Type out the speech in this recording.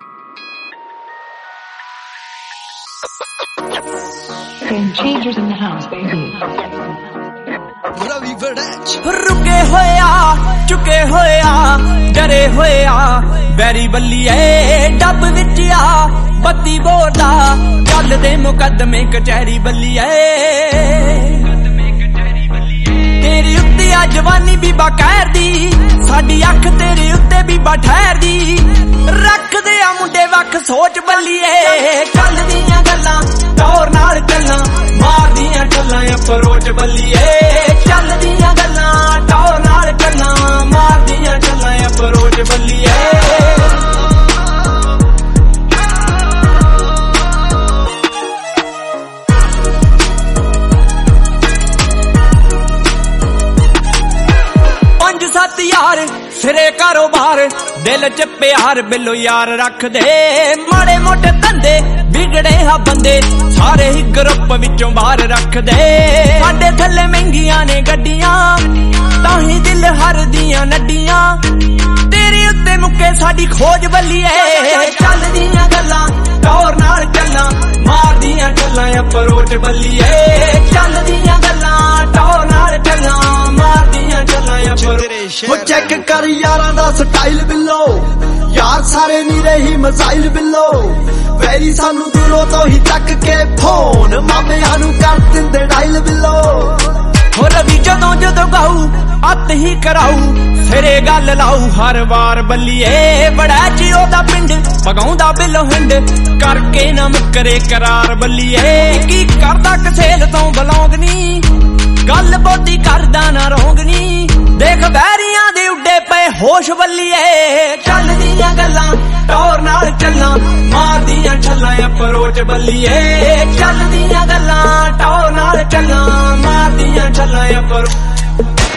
Changes in the house, baby. रुके होया चुके होया डरे होया बैरी बल्लीए डब विच आ बत्ती बोलदा चल दे मुकदमे कचहरी बल्लीए तेरे उत्ते आ जवानी बीबा कहर दी साडी अख तेरे उत्ते बीबा ठहर दी रख दे आ मुंडे वख सोच बल्लीए चल दियां गल्लां टौर नाल चलना मार दियां गल्लां अप्रोच बल्लीए चल दियां गल्लां टौर नाल चलना मार दियां गल्लां अप्रोच बल्लीए सत यार सिरे कारोबार दिल च प्यार बिलो यार रख दे माड़े मोटे धंधे बिगड़े हा बंदे सारे ही ग्रुप विचों बाहर रख दे साडे थल्ले महंगियां ने गड्डियां ताही दिल हर दियां नड्डियां तेरे उत्ते मुक्के साडी खोज बल्लीए चल दियां गल्लां टौर नाल चलना मार दियां गल्लां अप्रोच बल्लीए चल दियां गल्लां टौर नाल चलना मार दियां गल्लां अप्रोच वो चेक कर यारा दा स्टाइल बिलो यार सारे नीरे ही मसाइल बिलो वैरी सानू दूरों तो ही चक के फोन मामे हानू कर दिंदे डाइल बिलो हो रवि जदों जदों गाऊ अत ही कराऊ सिरे गल लाऊ हर वार बल्लीए बड़ा जी ओदा पिंड पगाउंदा बिलो हिंड करके ना मुकरे करार बल्लीए की करदा कसेल तो बलौंगनी गल बोती करदा ना रोंगनी देख बैरियां दे उड्डे पे होश बल्लीए चल दियां गल्लां टौर नाल चलना मार दियां छल्लां अप्रोच बल्लीए चल दियां गल्लां टौर नाल चलना मार दियां छल्लां अप्रोच